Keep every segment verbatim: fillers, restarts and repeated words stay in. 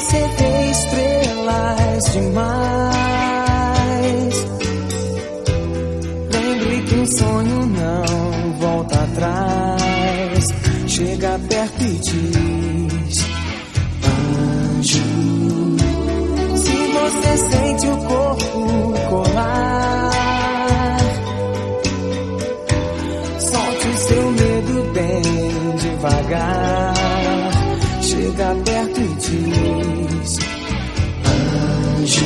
você vê estrelas demais, lembre que um sonho não volta atrás. Chega perto e diz: anjo. Se você sente o corpo colar, solte o seu medo bem devagar. Chega perto e diz: anjo.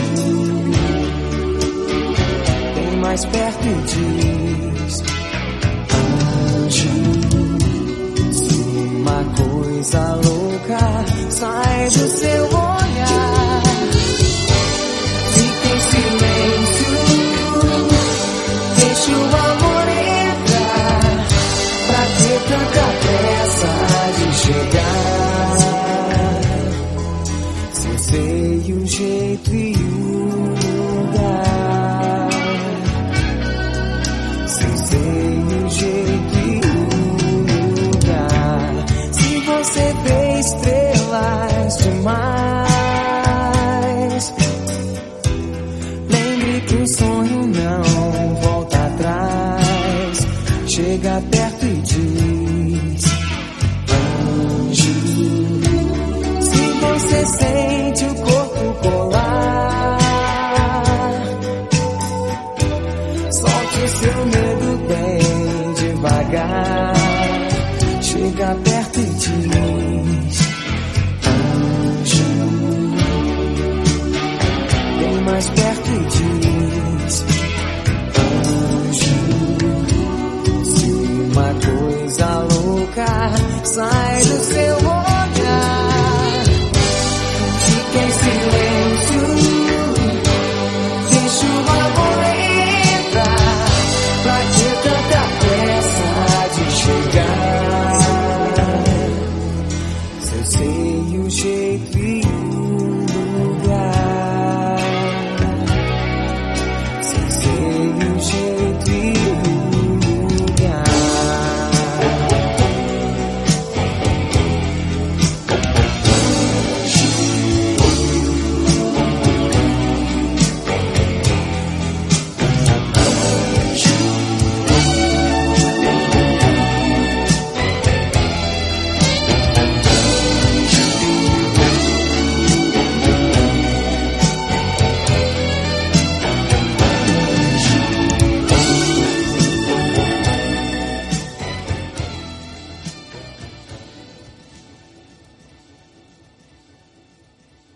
Vem mais perto e diz: anjo. Se uma coisa louca sai do seu olhar, fica em silêncio, deixa o amor entrar. Pra ter tanta pressa de chegar, se eu sei o jeito e o lugar, se eu sei o jeito e o lugar. Se você vê estrelas demais, lembre que o sonho não volta atrás. Chega perto e diz: anjo. Se você sente o corpo colar, solte o seu medo bem devagar. Chega perto e diz: anjo. Vem mais perto e diz: anjo. Se uma coisa louca sai do seu olhar, fica em silêncio, deixa o amor entrar. Pra que tanta pressa de chegar, se eu sei o jeito e